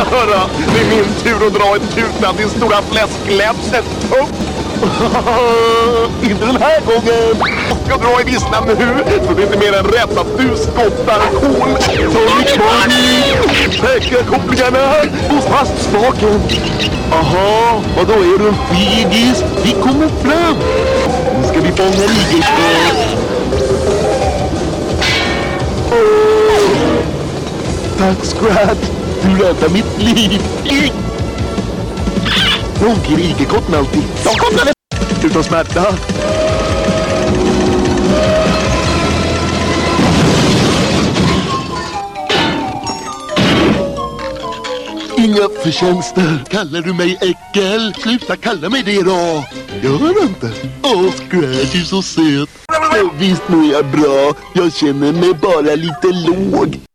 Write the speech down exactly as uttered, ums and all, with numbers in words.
Hörra, det är min tur att dra ett tuta din stora fläskläpset. Inte den här gången. Jag ska dra i visslan nu, så det är inte mer än rätt att du skottar kol. Täcka kopplingarna och fast spaken. Aha, och då är du en fegis. Vi kommer fram. Nu ska vi fånga ligger. Tack, Scrat. Du räddar mitt liv. Ronker igelkotten alltid. De kommer utan smärta. Inga förtjänster. Kallar du mig äckel? Sluta kalla mig det då. Gör inte. Åh, Scrat, du är så söt. Ja, visst mår jag bra. Jag känner mig bara lite låg.